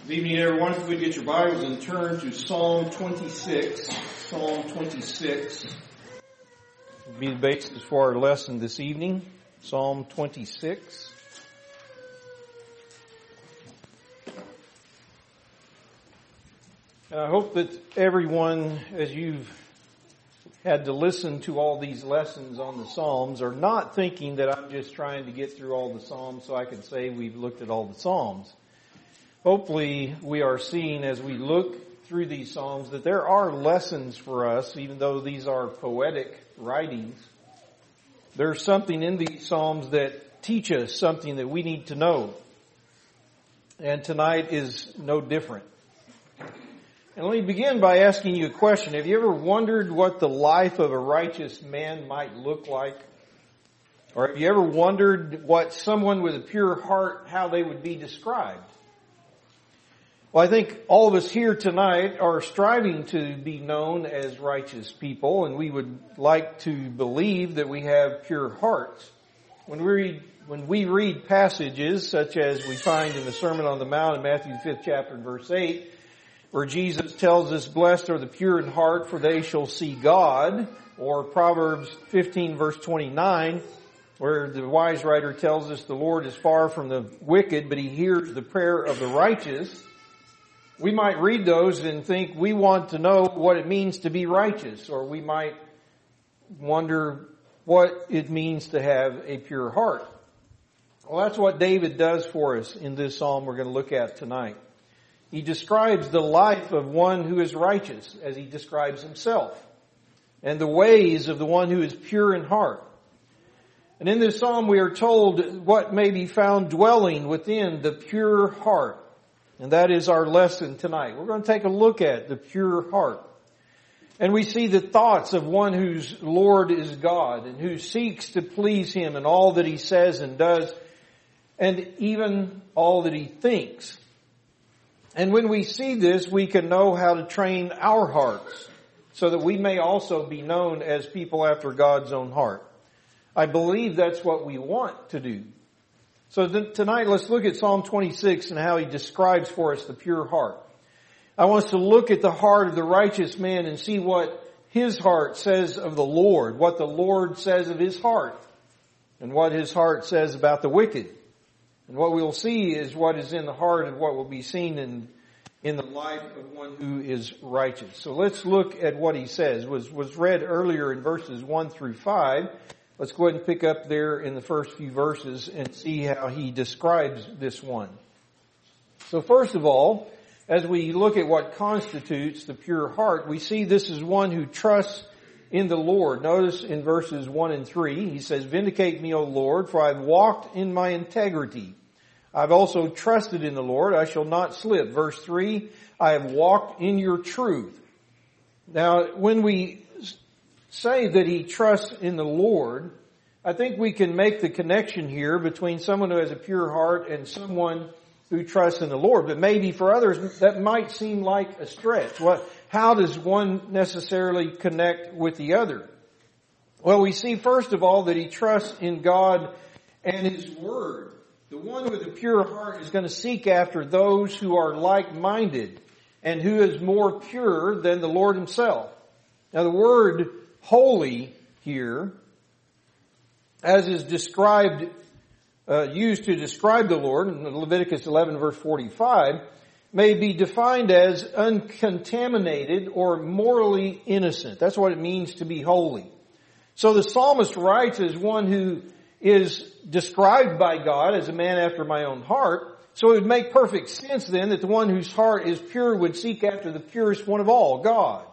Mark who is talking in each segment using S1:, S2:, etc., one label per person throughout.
S1: Good evening, everyone. If we get your Bibles and turn to Psalm 26. Psalm 26 will be the basis for our lesson this evening. Psalm 26. And I hope that everyone, as you've had to listen to all these lessons on the Psalms, are not thinking that I'm just trying to get through all the Psalms so I can say we've looked at all the Psalms. Hopefully we are seeing as we look through these Psalms that there are lessons for us, even though these are poetic writings. There's something in these Psalms that teach us something that we need to know. And tonight is no different. And let me begin by asking you a question. Have you ever wondered what the life of a righteous man might look like? Or have you ever wondered what someone with a pure heart, how they would be described? Well, I think all of us here tonight are striving to be known as righteous people, and we would like to believe that we have pure hearts. When we read passages such as we find in the Sermon on the Mount in Matthew 5th chapter and verse 8, where Jesus tells us, "Blessed are the pure in heart, for they shall see God," or Proverbs 15 verse 29, where the wise writer tells us the Lord is far from the wicked, but He hears the prayer of the righteous. We might read those and think we want to know what it means to be righteous, or we might wonder what it means to have a pure heart. Well, that's what David does for us in this psalm we're going to look at tonight. He describes the life of one who is righteous, as he describes himself, and the ways of the one who is pure in heart. And in this psalm we are told what may be found dwelling within the pure heart. And that is our lesson tonight. We're going to take a look at the pure heart. And we see the thoughts of one whose Lord is God and who seeks to please Him in all that he says and does, and even all that he thinks. And when we see this, we can know how to train our hearts so that we may also be known as people after God's own heart. I believe that's what we want to do. So tonight, let's look at Psalm 26 and how he describes for us the pure heart. I want us to look at the heart of the righteous man and see what his heart says of the Lord, what the Lord says of his heart, and what his heart says about the wicked. And what we'll see is what is in the heart and what will be seen in the life of one who is righteous. So let's look at what he says. Was read earlier in verses 1 through 5. Let's go ahead and pick up there in the first few verses and see how he describes this one. So first of all, as we look at what constitutes the pure heart, we see this is one who trusts in the Lord. Notice in verses 1 and 3, he says, "Vindicate me, O Lord, for I have walked in my integrity. I've also trusted in the Lord, I shall not slip." Verse 3, "I have walked in your truth." Now, when we say that he trusts in the Lord, I think we can make the connection here between someone who has a pure heart and someone who trusts in the Lord. But maybe for others that might seem like a stretch. How does one necessarily connect with the other? Well, we see first of all that he trusts in God and His Word. The one with a pure heart is going to seek after those who are like-minded and who is more pure than the Lord Himself. Now the word holy here, as is described, used to describe the Lord in Leviticus 11 verse 45, may be defined as uncontaminated or morally innocent. That's what it means to be holy. So the psalmist writes as one who is described by God as a man after my own heart. So it would make perfect sense then that the one whose heart is pure would seek after the purest one of all, God.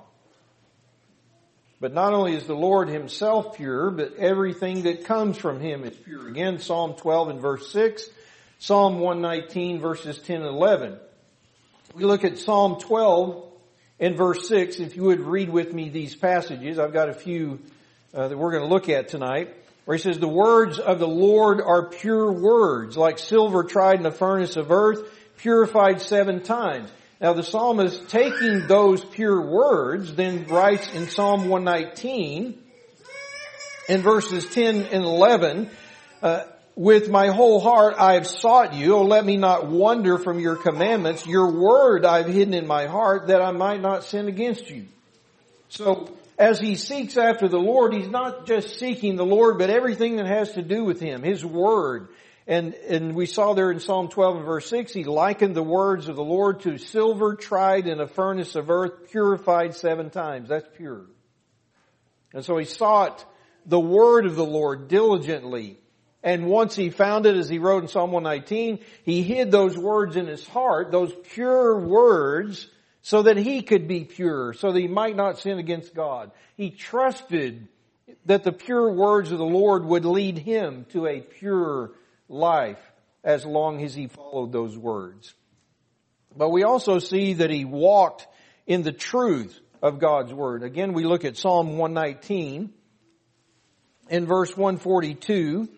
S1: But not only is the Lord Himself pure, but everything that comes from Him is pure. Again, Psalm 12 and verse 6, Psalm 119 verses 10 and 11. We look at Psalm 12 and verse 6. If you would read with me these passages, I've got a few that we're going to look at tonight, where he says, "The words of the Lord are pure words, like silver tried in a furnace of earth, purified 7 times. Now the psalmist, taking those pure words, then writes in Psalm 119, in verses 10 and 11, with my whole heart I have sought you. Oh, let me not wander from your commandments. Your word I've hidden in my heart that I might not sin against you. So as he seeks after the Lord, he's not just seeking the Lord, but everything that has to do with him, his word. And we saw there in Psalm 12 and verse 6, he likened the words of the Lord to silver tried in a furnace of earth, purified 7 times. That's pure. And so he sought the word of the Lord diligently. And once he found it, as he wrote in Psalm 119, he hid those words in his heart, those pure words, so that he could be pure, so that he might not sin against God. He trusted that the pure words of the Lord would lead him to a pure life as long as he followed those words. But we also see that he walked in the truth of God's word. Again, we look at Psalm 119 in verse 142.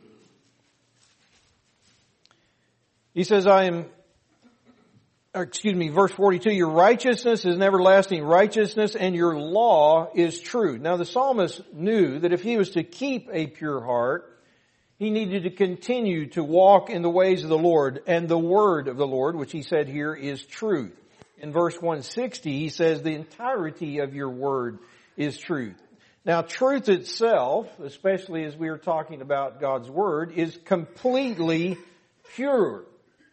S1: He says, verse 42, your righteousness is an everlasting righteousness and your law is true. Now the psalmist knew that if he was to keep a pure heart, he needed to continue to walk in the ways of the Lord, and the word of the Lord, which he said here is truth. In verse 160, he says, the entirety of your word is truth. Now truth itself, especially as we are talking about God's word, is completely pure.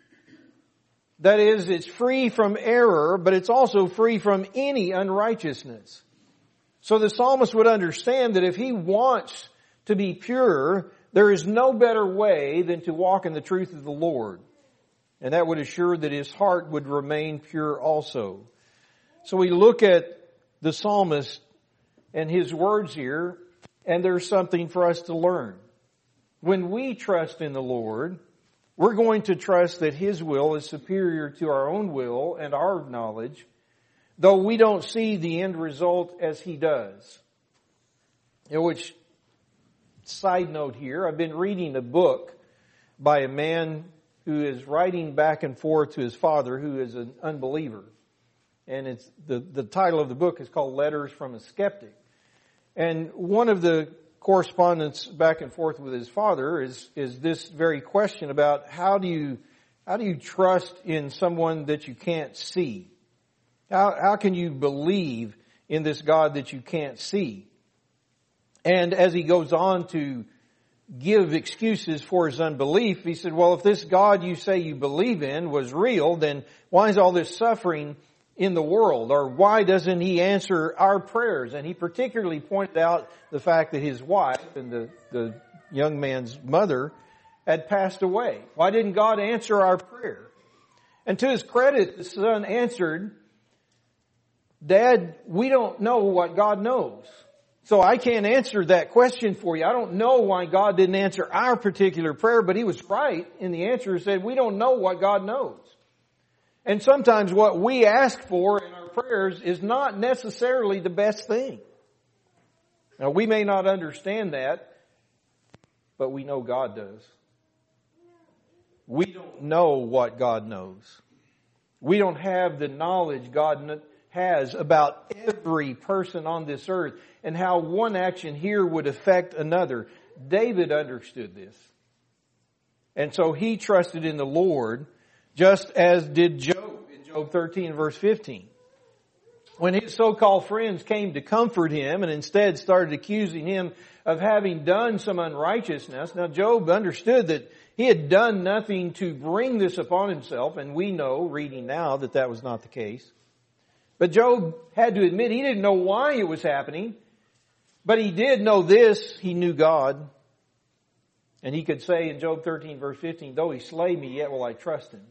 S1: That is, it's free from error, but it's also free from any unrighteousness. So the psalmist would understand that if he wants to be pure, there is no better way than to walk in the truth of the Lord. And that would assure that his heart would remain pure also. So we look at the psalmist and his words here, and there's something for us to learn. When we trust in the Lord, we're going to trust that his will is superior to our own will and our knowledge, though we don't see the end result as he does. Which, side note here, I've been reading a book by a man who is writing back and forth to his father, who is an unbeliever. And it's the title of the book is called Letters from a Skeptic. And one of the correspondence back and forth with his father is this very question about how do you trust in someone that you can't see? How can you believe in this God that you can't see? And as he goes on to give excuses for his unbelief, he said, well, if this God you say you believe in was real, then why is all this suffering in the world? Or why doesn't he answer our prayers? And he particularly pointed out the fact that his wife and the young man's mother had passed away. Why didn't God answer our prayer? And to his credit, the son answered, Dad, we don't know what God knows. So I can't answer that question for you. I don't know why God didn't answer our particular prayer, but he was right in the answer. He said, we don't know what God knows. And sometimes what we ask for in our prayers is not necessarily the best thing. Now we may not understand that, but we know God does. We don't know what God knows. We don't have the knowledge God has about every person on this earth and how one action here would affect another. David understood this. And so he trusted in the Lord, just as did Job in Job 13 verse 15. When his so-called friends came to comfort him and instead started accusing him of having done some unrighteousness. Now Job understood that he had done nothing to bring this upon himself, and we know, reading now, that that was not the case. But Job had to admit he didn't know why it was happening, but he did know this, he knew God. And he could say in Job 13 verse 15, though he slay me, yet will I trust him.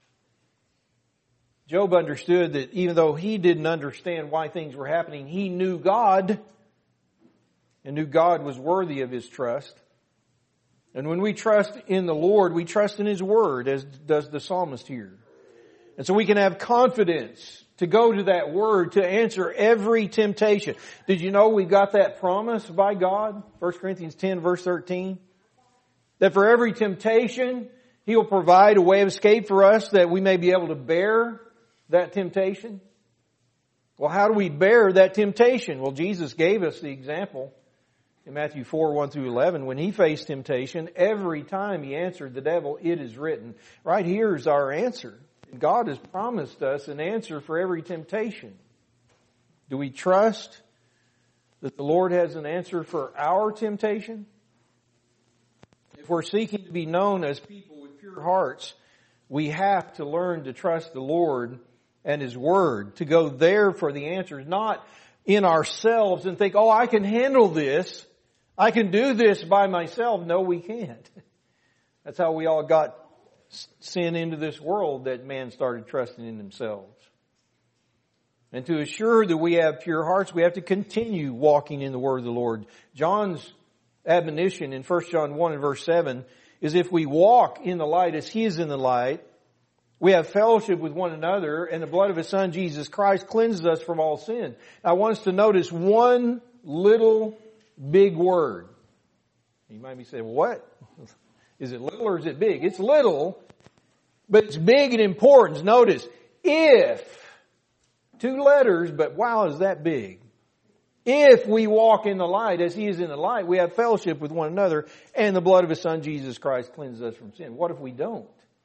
S1: Job understood that even though he didn't understand why things were happening, he knew God and knew God was worthy of his trust. And when we trust in the Lord, we trust in his word, as does the psalmist here. And so we can have confidence to go to that word to answer every temptation. Did you know we got that promise by God? 1 Corinthians 10 verse 13. That for every temptation, he will provide a way of escape for us that we may be able to bear that temptation. Well, how do we bear that temptation? Well, Jesus gave us the example. In Matthew 4, 1 through 11, when he faced temptation, every time he answered the devil, "It is written." Right here is our answer. God has promised us an answer for every temptation. Do we trust that the Lord has an answer for our temptation? If we're seeking to be known as people with pure hearts, we have to learn to trust the Lord and His Word, to go there for the answers, not in ourselves and think, "Oh, I can handle this. I can do this by myself." No, we can't. That's how we all got sin into this world, that man started trusting in themselves. And to assure that we have pure hearts, we have to continue walking in the Word of the Lord. John's admonition in 1 John 1 and verse 7 is, if we walk in the light as He is in the light, we have fellowship with one another, and the blood of His Son, Jesus Christ, cleanses us from all sin. I want us to notice one little big word. You might be saying, "What? Is it little or is it big?" It's little, but it's big in importance. Notice, if. 2 letters, but wow, is that big. If we walk in the light as He is in the light, we have fellowship with one another, and the blood of His Son, Jesus Christ, cleanses us from sin. What if we don't?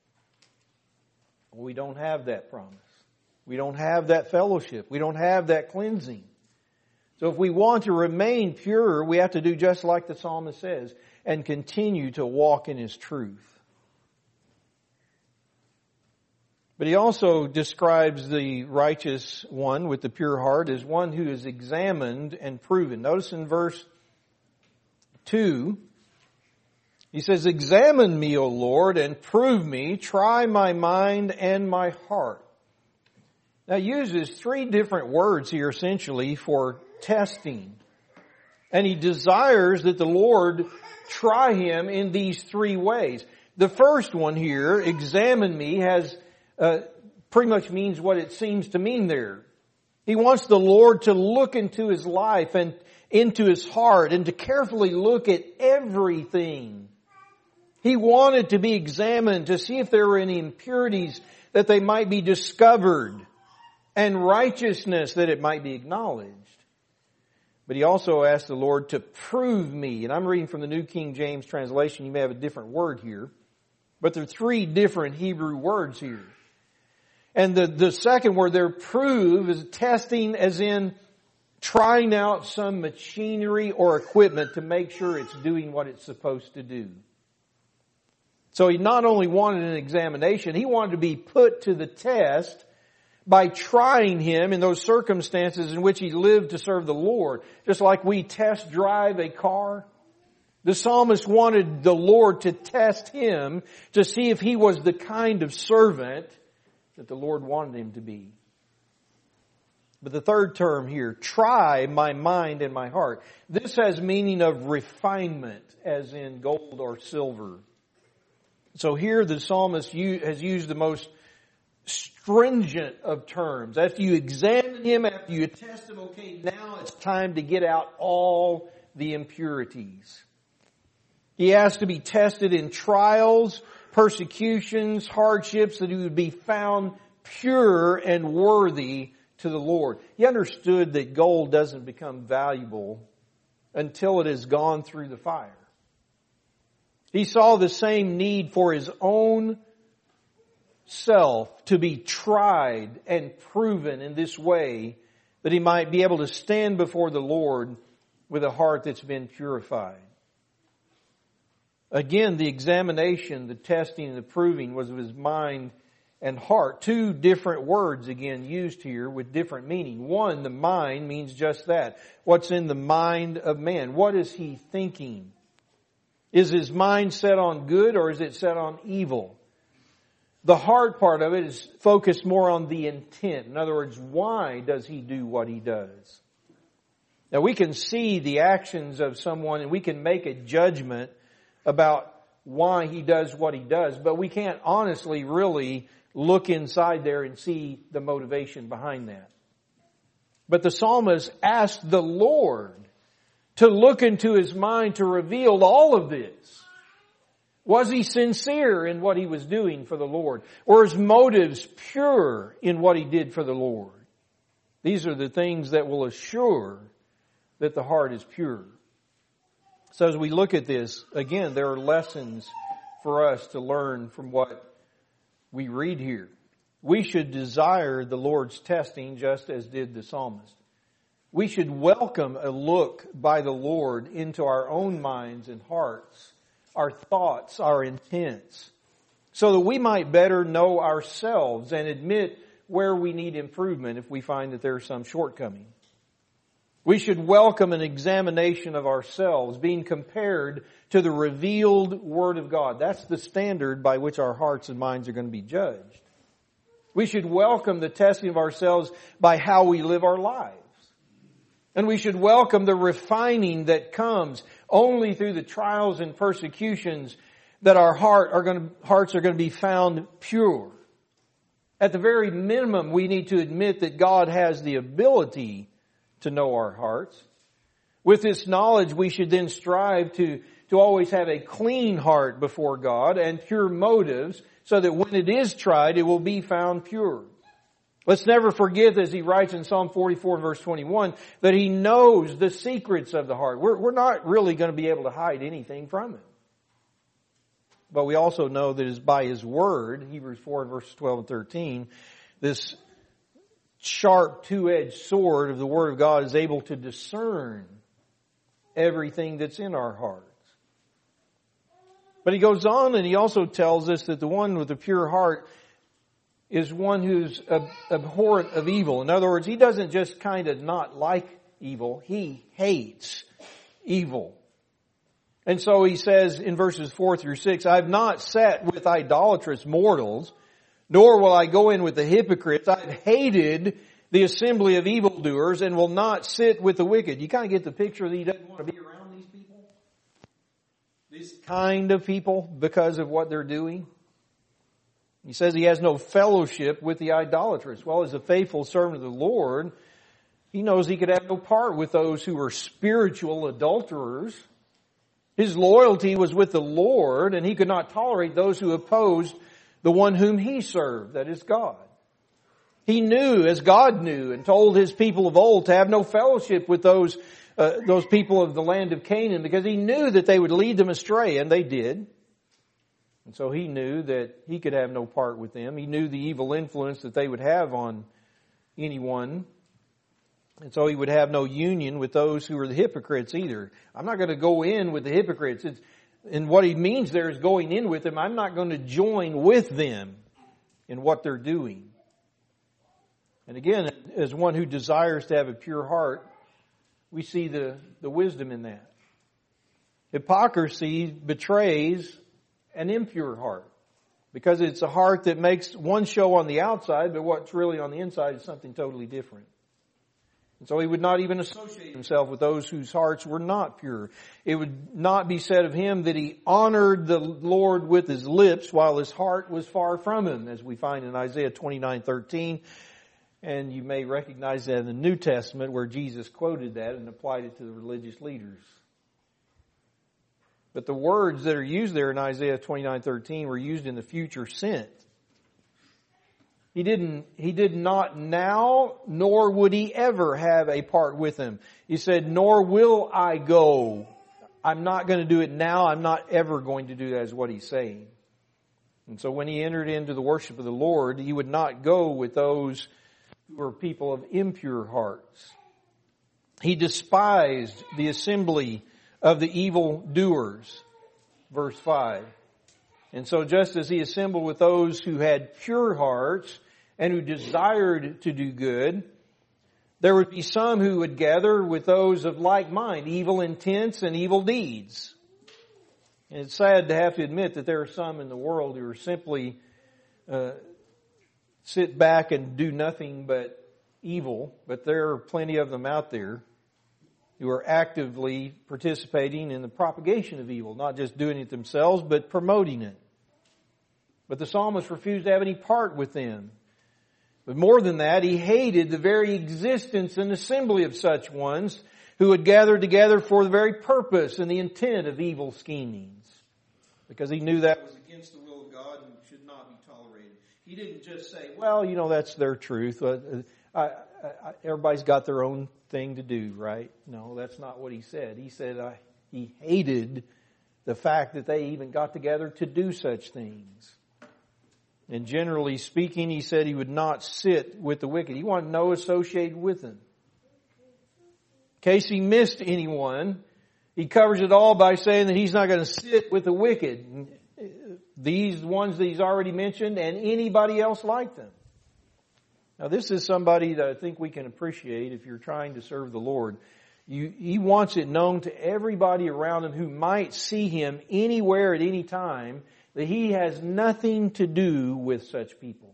S1: We don't have that promise. We don't have that fellowship. We don't have that cleansing. So if we want to remain pure, we have to do just like the psalmist says, and continue to walk in His truth. But he also describes the righteous one with the pure heart as one who is examined and proven. Notice in verse 2, he says, "Examine me, O Lord, and prove me. Try my mind and my heart." Now he uses 3 different words here essentially for testing. And he desires that the Lord try him in these 3 ways. The first one here, "examine me," has pretty much means what it seems to mean there. He wants the Lord to look into his life and into his heart and to carefully look at everything. He wanted to be examined to see if there were any impurities that they might be discovered, and righteousness that it might be acknowledged. But he also asked the Lord to prove me. And I'm reading from the New King James translation. You may have a different word here. But there are 3 different Hebrew words here. And the second word there, "prove," is testing, as in trying out some machinery or equipment to make sure it's doing what it's supposed to do. So he not only wanted an examination, he wanted to be put to the test by trying him in those circumstances in which he lived to serve the Lord. Just like we test drive a car. The psalmist wanted the Lord to test him to see if he was the kind of servant that the Lord wanted him to be. But the third term here, "try my mind and my heart." This has meaning of refinement, as in gold or silver. So here the psalmist has used the most stringent of terms. After you examine him, after you test him, okay, now it's time to get out all the impurities. He has to be tested in trials, persecutions, hardships, that he would be found pure and worthy to the Lord. He understood that gold doesn't become valuable until it has gone through the fire. He saw the same need for his own self to be tried and proven in this way, that he might be able to stand before the Lord with a heart that's been purified. Again, the examination, the testing, and the proving was of his mind and heart. 2 different words again used here with different meaning. One, the mind, means just that. What's in the mind of man? What is he thinking? Is his mind set on good or is it set on evil? The heart part of it is focused more on the intent. In other words, why does he do what he does? Now we can see the actions of someone and we can make a judgment about why he does what he does, but we can't honestly really look inside there and see the motivation behind that. But the psalmist asked the Lord to look into his mind to reveal all of this. Was he sincere in what he was doing for the Lord? Or his motives pure in what he did for the Lord? These are the things that will assure that the heart is pure. So as we look at this, again, there are lessons for us to learn from what we read here. We should desire the Lord's testing just as did the psalmist. We should welcome a look by the Lord into our own minds and hearts, our thoughts, our intents, so that we might better know ourselves and admit where we need improvement if we find that there's some shortcoming. We should welcome an examination of ourselves, being compared to the revealed Word of God. That's the standard by which our hearts and minds are going to be judged. We should welcome the testing of ourselves by how we live our lives. And we should welcome the refining that comes only through the trials and persecutions that our hearts are going to be found pure. At the very minimum, we need to admit that God has the ability to know our hearts. With this knowledge, we should then strive to always have a clean heart before God and pure motives, so that when it is tried, it will be found pure. Let's never forget, as he writes in Psalm 44 verse 21, that he knows the secrets of the heart. We're not really going to be able to hide anything from him. But we also know that it's by his word, Hebrews 4 verses 12 and 13, this sharp two-edged sword of the Word of God is able to discern everything that's in our hearts. But he goes on and he also tells us that the one with a pure heart is one who's abhorrent of evil. In other words, he doesn't just kind of not like evil, he hates evil. And so he says in verses 4 through 6, I have not sat with idolatrous mortals, nor will I go in with the hypocrites. I have hated the assembly of evildoers and will not sit with the wicked. You kind of get the picture that he doesn't want to be around these people? This kind of people because of what they're doing? He says he has no fellowship with the idolatrous. Well, as a faithful servant of the Lord, he knows he could have no part with those who are spiritual adulterers. His loyalty was with the Lord, and he could not tolerate those who opposed the one whom he served, that is God. He knew, as God knew, and told his people of old to have no fellowship with those people of the land of Canaan, because he knew that they would lead them astray, and they did. And so he knew that he could have no part with them. He knew the evil influence that they would have on anyone. And so he would have no union with those who are the hypocrites either. I'm not going to go in with the hypocrites. And what he means there is going in with them. I'm not going to join with them in what they're doing. And again, as one who desires to have a pure heart, we see the wisdom in that. Hypocrisy betrays an impure heart, because it's a heart that makes one show on the outside, but what's really on the inside is something totally different. And so he would not even associate himself with those whose hearts were not pure. It would not be said of him that he honored the Lord with his lips while his heart was far from him, as we find in Isaiah 29:13. And you may recognize that in the New Testament, where Jesus quoted that and applied it to the religious leaders. But the words that are used there in Isaiah 29:13 were used in the future sense. He did not now, nor would he ever have a part with him. He said, nor will I go. I'm not going to do it now. I'm not ever going to do that, is what he's saying. And so when he entered into the worship of the Lord, he would not go with those who were people of impure hearts. He despised the assembly of the evildoers, verse 5. And so just as he assembled with those who had pure hearts and who desired to do good, there would be some who would gather with those of like mind, evil intents and evil deeds. And it's sad to have to admit that there are some in the world who are simply sit back and do nothing but evil, but there are plenty of them out there who are actively participating in the propagation of evil, not just doing it themselves, but promoting it. But the psalmist refused to have any part with them. But more than that, he hated the very existence and assembly of such ones who would gather together for the very purpose and the intent of evil schemings, because he knew that was against the will of God and should not be tolerated. He didn't just say, well, that's their truth. Everybody's got their own thing to do, right? No, that's not what he said. He said, He hated the fact that they even got together to do such things. And generally speaking, he said he would not sit with the wicked. He wanted no associated with them. In case he missed anyone, he covers it all by saying that he's not going to sit with the wicked. These ones that he's already mentioned and anybody else like them. Now this is somebody that I think we can appreciate if you're trying to serve the Lord. He wants it known to everybody around him who might see him anywhere at any time that he has nothing to do with such people.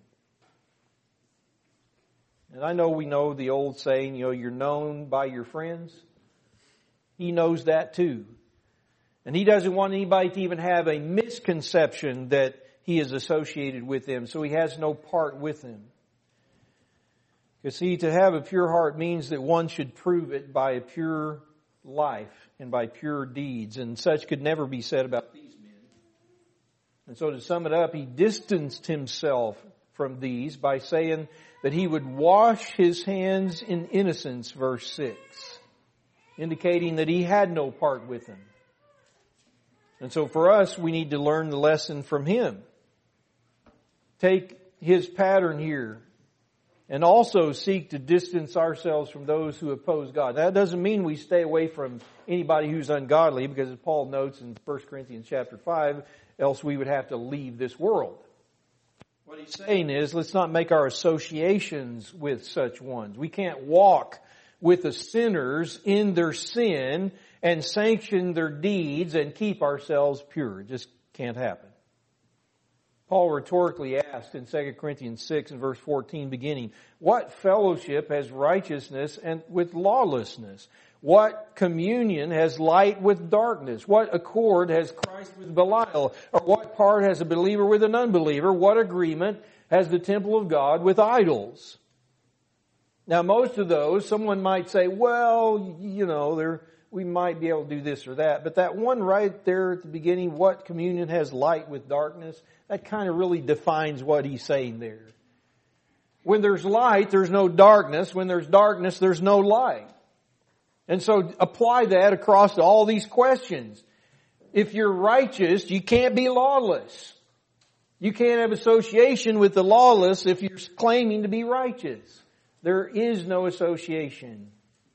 S1: And I know we know the old saying, you're known by your friends. He knows that too. And he doesn't want anybody to even have a misconception that he is associated with them, so he has no part with them. Because see, to have a pure heart means that one should prove it by a pure life and by pure deeds, and such could never be said about these men. And so to sum it up, he distanced himself from these by saying that he would wash his hands in innocence, verse 6, indicating that he had no part with them. And so for us, we need to learn the lesson from him. Take his pattern here and also seek to distance ourselves from those who oppose God. That doesn't mean we stay away from anybody who's ungodly, because as Paul notes in 1 Corinthians chapter 5, else we would have to leave this world. What he's saying is, let's not make our associations with such ones. We can't walk with the sinners in their sin and sanction their deeds and keep ourselves pure. It just can't happen. Paul rhetorically asked in 2 Corinthians 6 and verse 14 beginning, what fellowship has righteousness and with lawlessness? What communion has light with darkness? What accord has Christ with Belial? Or what part has a believer with an unbeliever? What agreement has the temple of God with idols? Now most of those, someone might say, well, we might be able to do this or that. But that one right there at the beginning, what communion has light with darkness, that kind of really defines what he's saying there. When there's light, there's no darkness. When there's darkness, there's no light. And so apply that across all these questions. If you're righteous, you can't be lawless. You can't have association with the lawless if you're claiming to be righteous. There is no association.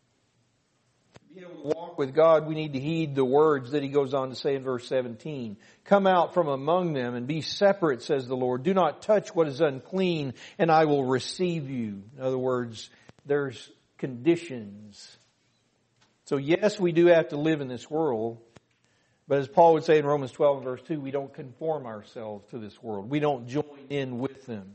S1: To be able to walk with God, we need to heed the words that he goes on to say in verse 17. Come out from among them and be separate, says the Lord. Do not touch what is unclean, and I will receive you. In other words, there's conditions. So yes, we do have to live in this world. But as Paul would say in Romans 12 and verse 2, we don't conform ourselves to this world. We don't join in with them.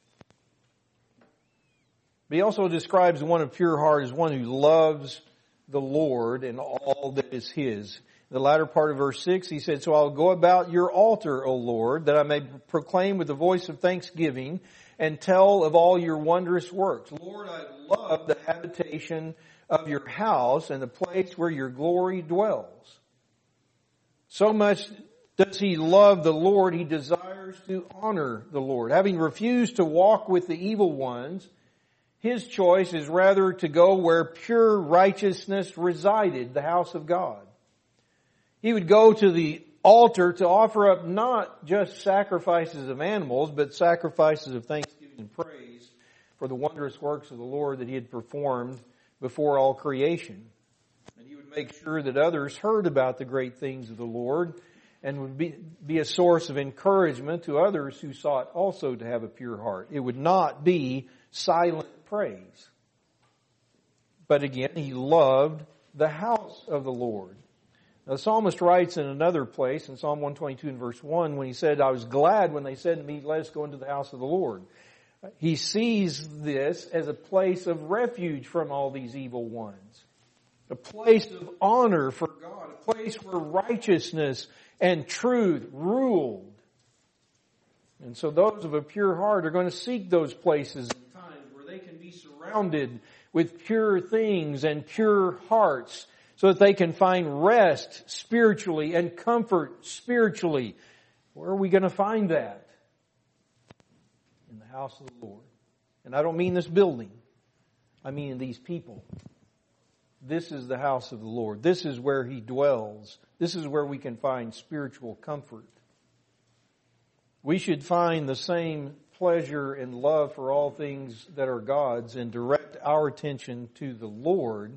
S1: But he also describes the one of pure heart as one who loves the Lord and all that is his. In the latter part of verse 6, he said, so I'll go about your altar, O Lord, that I may proclaim with the voice of thanksgiving and tell of all your wondrous works. Lord, I love the habitation of your house and the place where your glory dwells. So much does he love the Lord, he desires to honor the Lord. Having refused to walk with the evil ones, his choice is rather to go where pure righteousness resided, the house of God. He would go to the altar to offer up not just sacrifices of animals, but sacrifices of thanksgiving and praise for the wondrous works of the Lord that he had performed before all creation. And he would make sure that others heard about the great things of the Lord and would be a source of encouragement to others who sought also to have a pure heart. It would not be silent praise. But again, he loved the house of the Lord. Now, the psalmist writes in another place, in Psalm 122 and verse 1, when he said, I was glad when they said to me, let us go into the house of the Lord. He sees this as a place of refuge from all these evil ones. A place of honor for God. A place where righteousness and truth ruled. And so those of a pure heart are going to seek those places and times where they can be surrounded with pure things and pure hearts so that they can find rest spiritually and comfort spiritually. Where are we going to find that? In the house of the Lord. And I don't mean this building. I mean these people. this is the house of the Lord. This is where He dwells. This is where we can find spiritual comfort. We should find the same pleasure and love for all things that are God's and direct our attention to the Lord.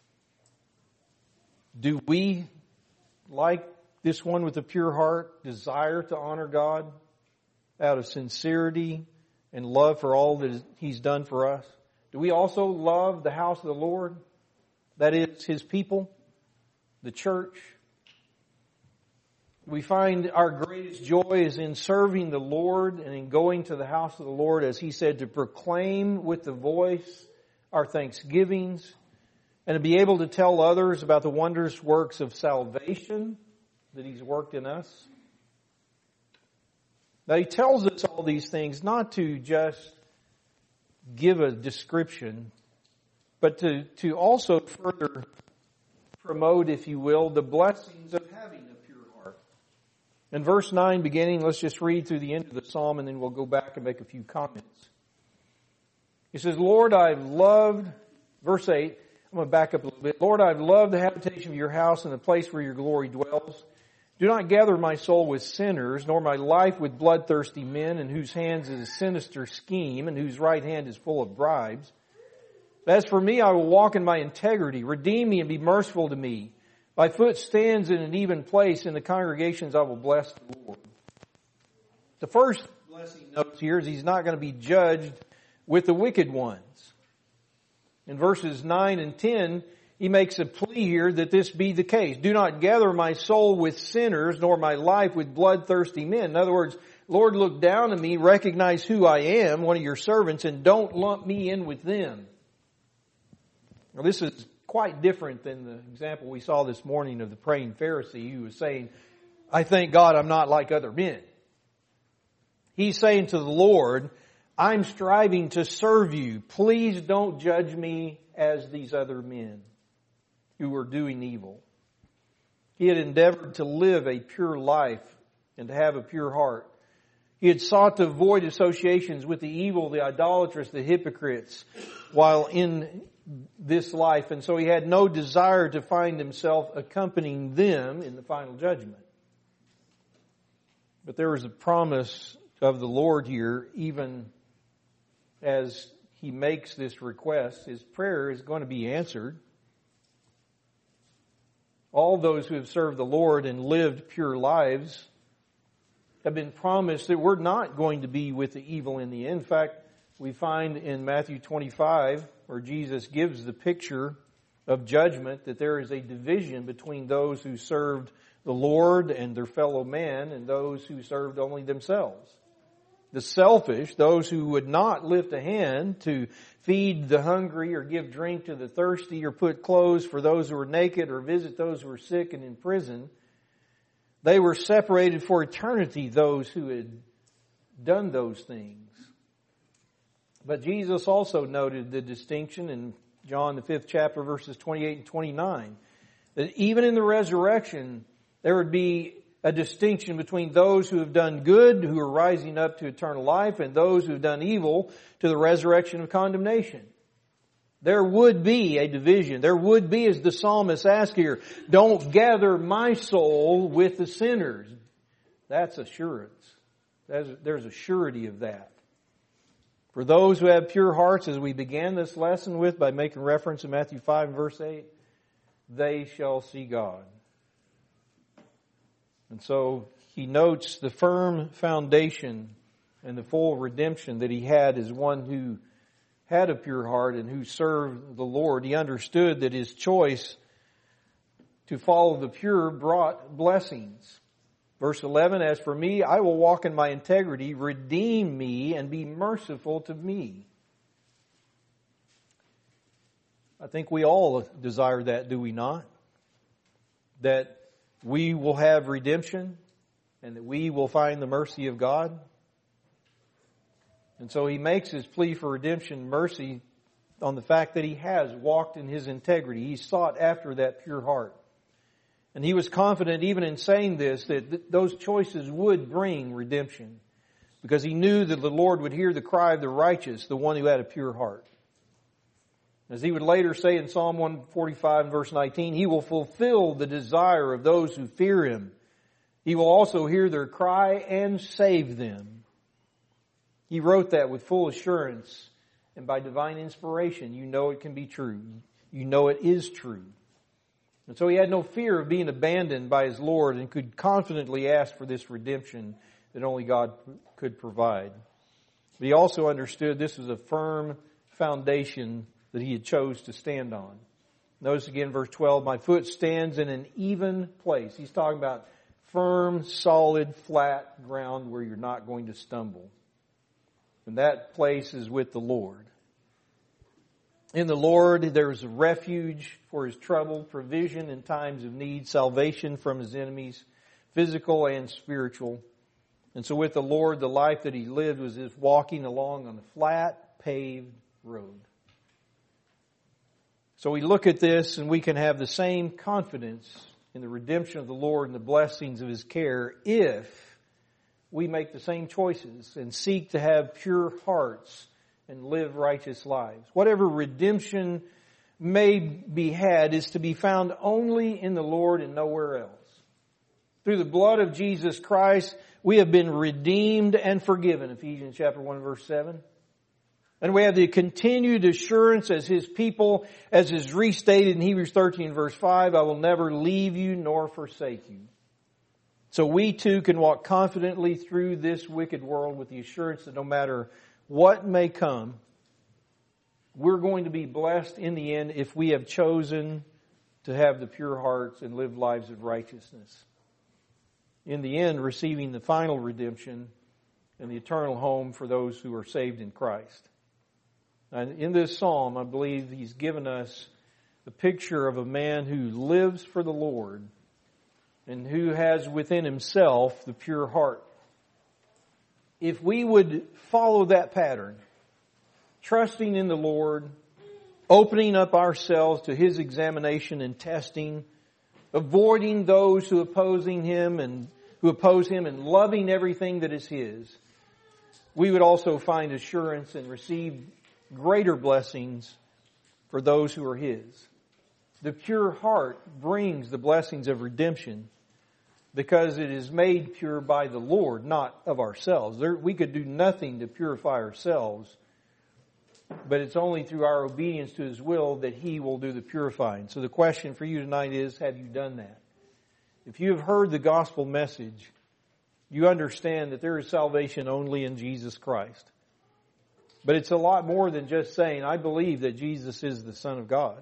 S1: Do we, like this one with a pure heart, desire to honor God out of sincerity and love for all that He's done for us? Do we also love the house of the Lord? That is His people, the church. We find our greatest joy is in serving the Lord and in going to the house of the Lord, as He said, to proclaim with the voice our thanksgivings and to be able to tell others about the wondrous works of salvation that He's worked in us. Now He tells us all these things not to just give a description, but to also further promote, if you will, the blessings of having a pure heart. In verse 9 beginning, let's just read through the end of the psalm and then we'll go back and make a few comments. He says, Lord, I've loved, verse 8, I'm going to back up a little bit. Lord, I've loved the habitation of your house and the place where your glory dwells. Do not gather my soul with sinners, nor my life with bloodthirsty men, in whose hands is a sinister scheme, and whose right hand is full of bribes. As for me, I will walk in my integrity. Redeem me and be merciful to me. My foot stands in an even place. In the congregations I will bless the Lord. The first blessing notes here is He's not going to be judged with the wicked ones. In verses 9 and 10, He makes a plea here that this be the case. Do not gather my soul with sinners, nor my life with bloodthirsty men. In other words, Lord, look down on me, recognize who I am, one of your servants, and don't lump me in with them. Now, this is quite different than the example we saw this morning of the praying Pharisee who was saying, I thank God I'm not like other men. He's saying to the Lord, I'm striving to serve you. Please don't judge me as these other men who were doing evil. He had endeavored to live a pure life and to have a pure heart. He had sought to avoid associations with the evil, the idolatrous, the hypocrites while in this life. And so he had no desire to find himself accompanying them in the final judgment. But there was a promise of the Lord here, even as he makes this request. His prayer is going to be answered. All those who have served the Lord and lived pure lives have been promised that we're not going to be with the evil in the end. In fact, we find in Matthew 25, where Jesus gives the picture of judgment, that there is a division between those who served the Lord and their fellow man and those who served only themselves. The selfish, those who would not lift a hand to feed the hungry or give drink to the thirsty or put clothes for those who were naked or visit those who were sick and in prison, they were separated for eternity, those who had done those things. But Jesus also noted the distinction in John the 5th chapter verses 28 and 29, that even in the resurrection there would be a distinction between those who have done good, who are rising up to eternal life, and those who have done evil to the resurrection of condemnation. There would be a division. There would be, as the psalmist asked here, don't gather my soul with the sinners. That's assurance. There's a surety of that. For those who have pure hearts, as we began this lesson with by making reference to Matthew 5 and verse 8, they shall see God. And so he notes the firm foundation and the full redemption that he had as one who had a pure heart and who served the Lord. He understood that his choice to follow the pure brought blessings. Verse 11, as for me, I will walk in my integrity, redeem me, and be merciful to me. I think we all desire that, do we not? That we will have redemption and that we will find the mercy of God. And so he makes his plea for redemption, mercy, on the fact that he has walked in his integrity. He sought after that pure heart. And he was confident even in saying this, that those choices would bring redemption. Because he knew that the Lord would hear the cry of the righteous, the one who had a pure heart. As he would later say in Psalm 145 verse 19, He will fulfill the desire of those who fear Him. He will also hear their cry and save them. He wrote that with full assurance, and by divine inspiration, you know it can be true. You know it is true. And so he had no fear of being abandoned by his Lord and could confidently ask for this redemption that only God could provide. But he also understood this was a firm foundation that he had chose to stand on. Notice again verse 12, my foot stands in an even place. He's talking about firm, solid, flat ground where you're not going to stumble. And that place is with the Lord. In the Lord, there is a refuge for his trouble, provision in times of need, salvation from his enemies, physical and spiritual. And so with the Lord, the life that he lived was as walking along on a flat, paved road. So we look at this and we can have the same confidence in the redemption of the Lord and the blessings of his care if we make the same choices and seek to have pure hearts and live righteous lives. Whatever redemption may be had is to be found only in the Lord and nowhere else. Through the blood of Jesus Christ, we have been redeemed and forgiven, Ephesians chapter 1 verse 7. And we have the continued assurance as his people, as is restated in Hebrews 13 verse 5, I will never leave you nor forsake you. So we too can walk confidently through this wicked world with the assurance that no matter what may come, we're going to be blessed in the end if we have chosen to have the pure hearts and live lives of righteousness. In the end, receiving the final redemption and the eternal home for those who are saved in Christ. And in this psalm, I believe he's given us the picture of a man who lives for the Lord and who has within himself the pure heart. If we would follow that pattern, trusting in the Lord, opening up ourselves to his examination and testing, avoiding those who oppose him and loving everything that is his, we would also find assurance and receive greater blessings for those who are his. The pure heart brings the blessings of redemption because it is made pure by the Lord, not of ourselves. We could do nothing to purify ourselves, but it's only through our obedience to his will that he will do the purifying. So the question for you tonight is, have you done that? If you have heard the gospel message, you understand that there is salvation only in Jesus Christ. But it's a lot more than just saying, I believe that Jesus is the Son of God.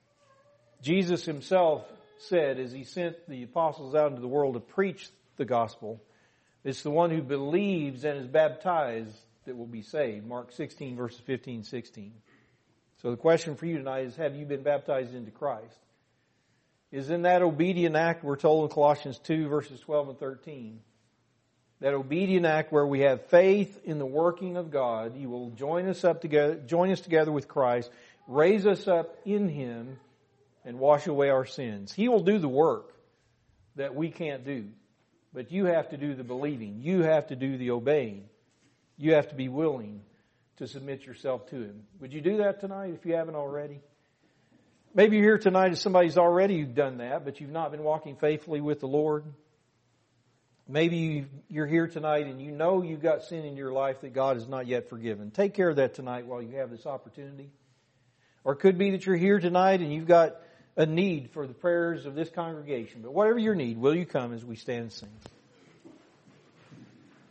S1: Jesus himself said, as he sent the apostles out into the world to preach the gospel, it's the one who believes and is baptized that will be saved. Mark 16 verses 15, 16. So the question for you tonight is, have you been baptized into Christ? Is in that obedient act we're told in Colossians 2 verses 12 and 13. That obedient act where we have faith in the working of God. He will join us together with Christ, raise us up in him, and wash away our sins. He will do the work that we can't do. But you have to do the believing. You have to do the obeying. You have to be willing to submit yourself to him. Would you do that tonight if you haven't already? Maybe you're here tonight as somebody's already done that, but you've not been walking faithfully with the Lord. Maybe you're here tonight and you know you've got sin in your life that God has not yet forgiven. Take care of that tonight while you have this opportunity. Or it could be that you're here tonight and you've got a need for the prayers of this congregation. But whatever your need, will you come as we stand and sing?